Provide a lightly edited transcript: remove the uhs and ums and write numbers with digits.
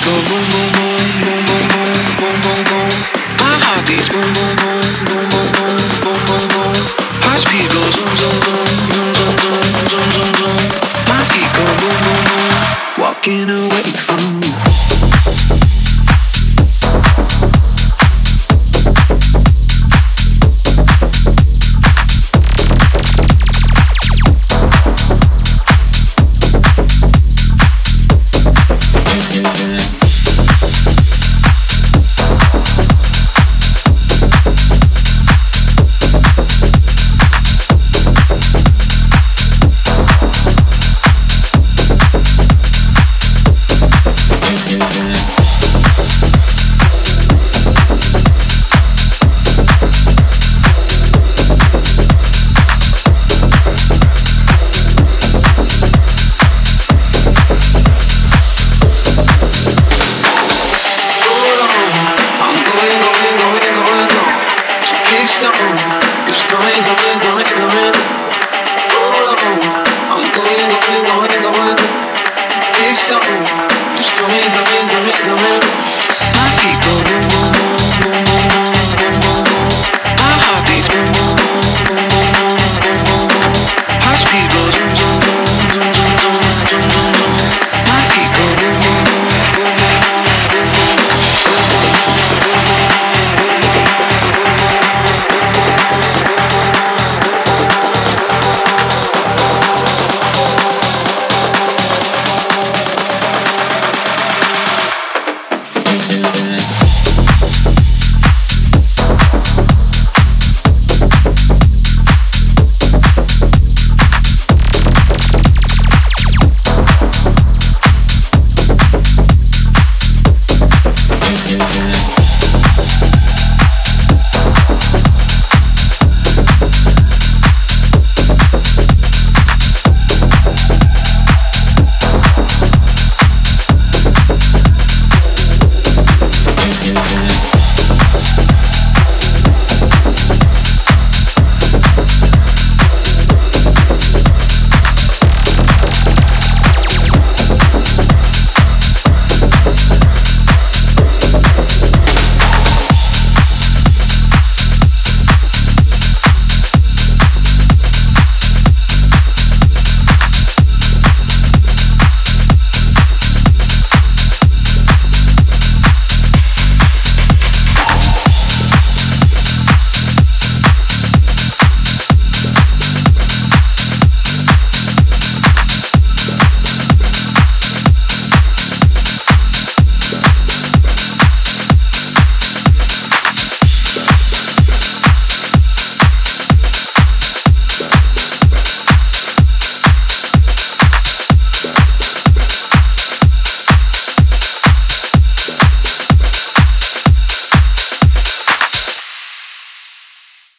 go boom boom boom boom boom boom boom boom boom. My heart beats boom boom boom boom boom boom boom boom boom. Heart speed goes zoom zoom zoom zoom zoom zoom zoom zoom zoom. My feet go boom boom boom, walking away from you. My feet go boom boom.